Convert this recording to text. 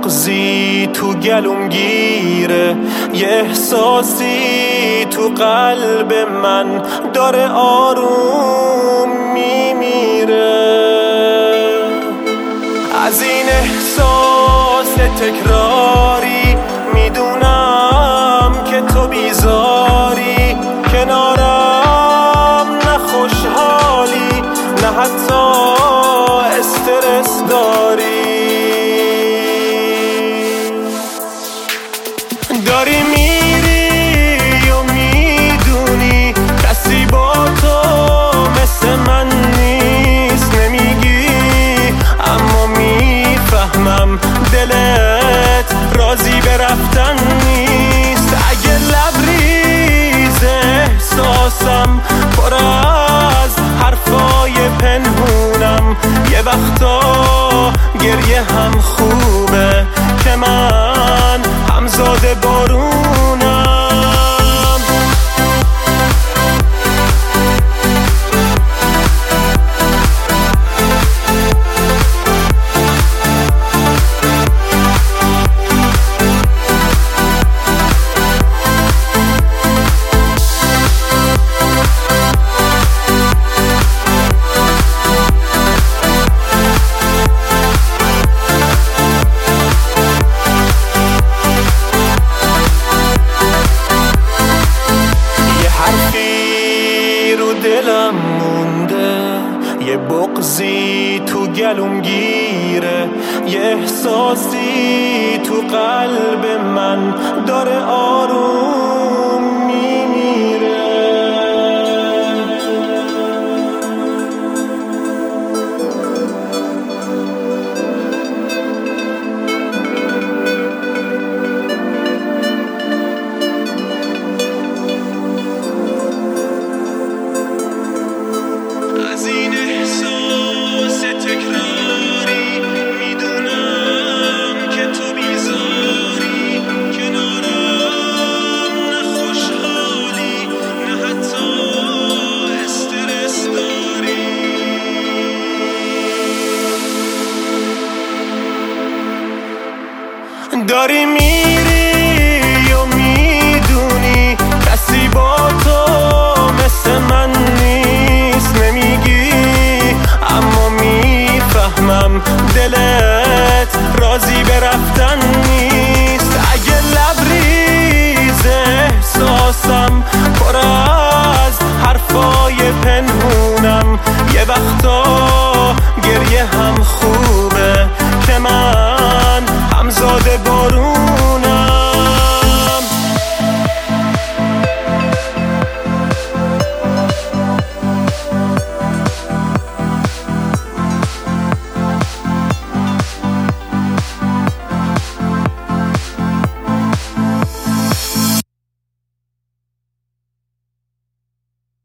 بغضی تو گلوم گیره، یه احساسی تو قلب من داره آروم میمیره. از این احساس تکراری میدونم که تو بیزاری، کنارم نه خوشحالی نه حتی استرس داری میری و میدونی کسی با تو مثل من نیست، نمیگی اما میفهمم دلت راضی به رفتن نیست. اگه لبریز احساسم پر از حرفای پنهونم، یه وقتا گریه هم خوبه که من همزاد بارونم. دلم مونده، یه بغضی تو گلوم گیره، یه احساسی